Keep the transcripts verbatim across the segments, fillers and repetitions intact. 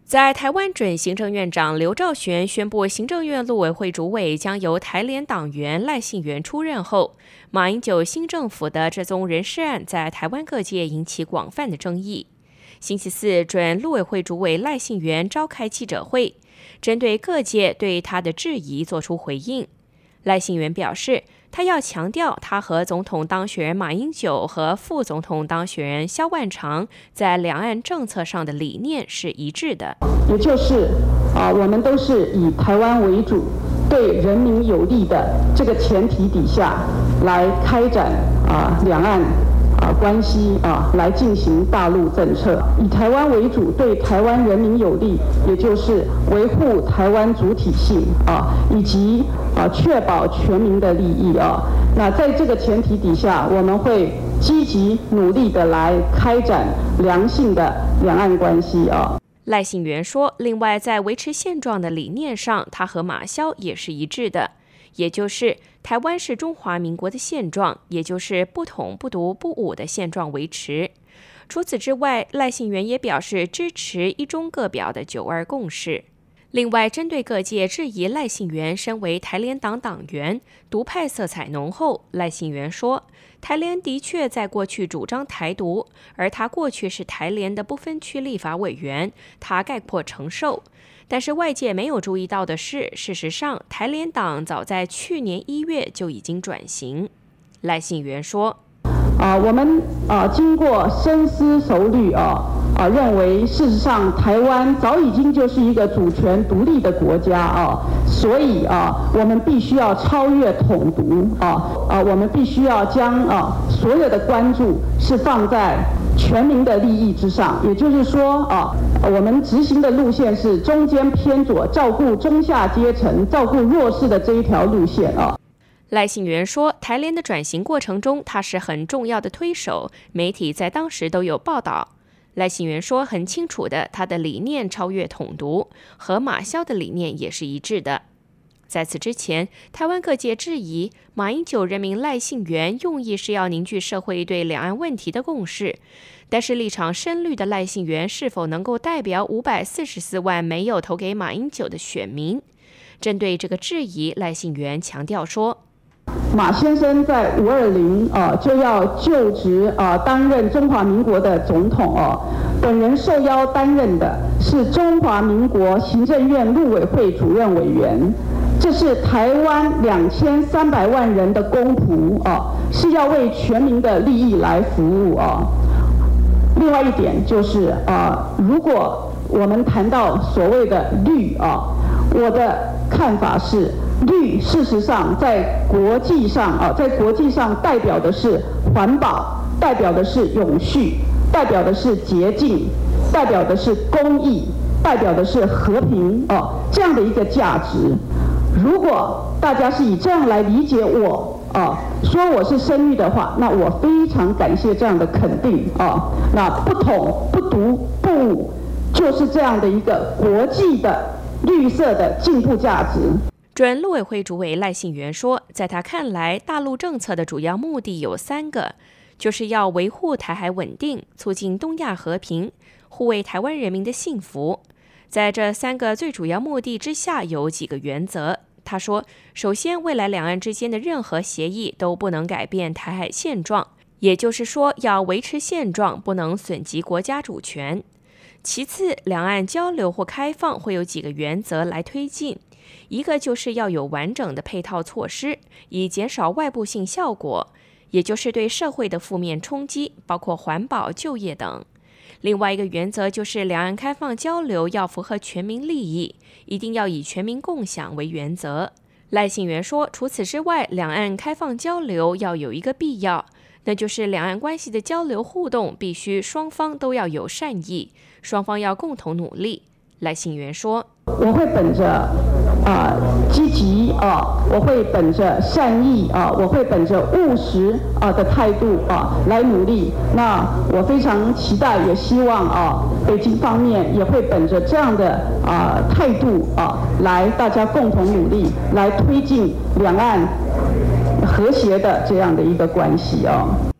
在台湾准行政院长刘兆玄宣布行政院陆委会主委将由台联党员赖幸原出任后，马英九新政府的这宗人事案在台湾各界引起广泛的争议。星期四准陆委会主委赖幸原召开记者会，针对各界对他的质疑作出回应。赖幸原表示，他要强调他和总统当选人马英九和副总统当选人萧万长在两岸政策上的理念是一致的， 也就是啊，我们都是以台湾为主，对人民有利的这个前提底下来开展啊两岸啊关系啊来进行大陆政策，以台湾为主，对台湾人民有利，也就是维护台湾主体性啊，以及啊确保全民的利益啊。那在这个前提底下，我们会积极努力的来开展良性的两岸关系啊。 赖幸原说，另外在维持现状的理念上，他和马萧也是一致的，也就是台湾是中华民国的现状，也就是不统不独不武的现状维持。除此之外，赖幸原也表示支持一中各表的九二共识。另外，针对各界质疑赖幸原身为台联党党员，独派色彩浓厚，赖幸原说，台联的确在过去主张台独，而他过去是台联的不分区立法委员，他概括承受。但是外界没有注意到的是，事实上台联党早在去年一月就已经转型。赖幸原说， 啊，我们啊经过深思熟虑啊啊，认为事实上台湾早已经就是一个主权独立的国家啊，所以啊，我们必须要超越统独啊啊，我们必须要将啊所有的关注是放在全民的利益之上，也就是说啊，我们执行的路线是中间偏左，照顾中下阶层、照顾弱势的这一条路线啊。 赖幸原说，台联的转型过程中，他是很重要的推手，媒体在当时都有报道。赖幸原说，很清楚的，他的理念超越统独，和马萧的理念也是一致的。在此之前，台湾各界质疑马英九任命赖幸原用意是要凝聚社会对两岸问题的共识，但是立场深绿的赖幸原是否能够代表五百四十四万没有投给马英九的选民？针对这个质疑，赖幸原强调说， 马先生在五二零啊就要就职啊担任中华民国的总统哦、啊，本人受邀担任的是中华民国行政院陆委会主任委员，这是台湾两千三百万人的公仆啊，是要为全民的利益来服务啊。另外一点就是啊，如果我们谈到所谓的绿啊，我的看法是，绿事实上在国际上啊，在国际上代表的是环保，代表的是永续，代表的是洁净，代表的是公益，代表的是和平哦，这样的一个价值。如果大家是以这样来理解我啊，说我是深绿的话，那我非常感谢这样的肯定啊。那不统不独不武，就是这样的一个国际的绿色的进步价值。 准陆委会主委赖幸原说，在他看来，大陆政策的主要目的有三个，就是要维护台海稳定，促进东亚和平，护卫台湾人民的幸福。在这三个最主要目的之下，有几个原则。他说，首先，未来两岸之间的任何协议都不能改变台海现状，也就是说，要维持现状，不能损及国家主权。其次，两岸交流或开放会有几个原则来推进，一个就是要有完整的配套措施，以减少外部性效果，也就是对社会的负面冲击，包括环保、就业等。另外一个原则就是两岸开放交流要符合全民利益，一定要以全民共享为原则。赖幸原说，除此之外，两岸开放交流要有一个必要，那就是两岸关系的交流互动必须双方都要有善意，双方要共同努力。赖幸原说， 我会本着啊积极啊，我会本着善意啊，我会本着务实啊的态度啊来努力。那我非常期待，也希望啊北京方面也会本着这样的啊态度啊来大家共同努力，来推进两岸和谐的这样的一个关系啊。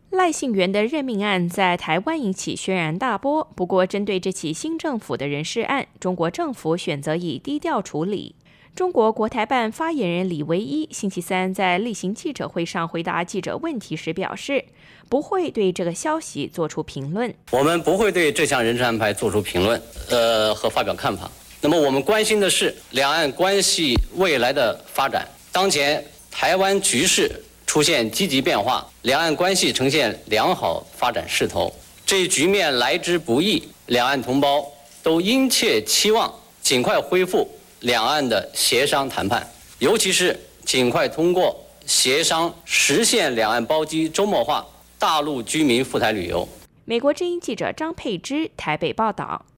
赖幸源的任命案在台湾引起轩然大波，不过针对这起新政府的人事案，中国政府选择以低调处理。中国国台办发言人李维一星期三在例行记者会上回答记者问题时表示，不会对这个消息做出评论。 我们不会对这项人事安排做出评论，呃和发表看法。那么我们关心的是两岸关系未来的发展。当前台湾局势出现积极变化，两岸关系呈现良好发展势头。这一局面来之不易，两岸同胞都殷切期望尽快恢复两岸的协商谈判，尤其是尽快通过协商实现两岸包机周末化，大陆居民赴台旅游。 美国之音记者张佩芝台北报道。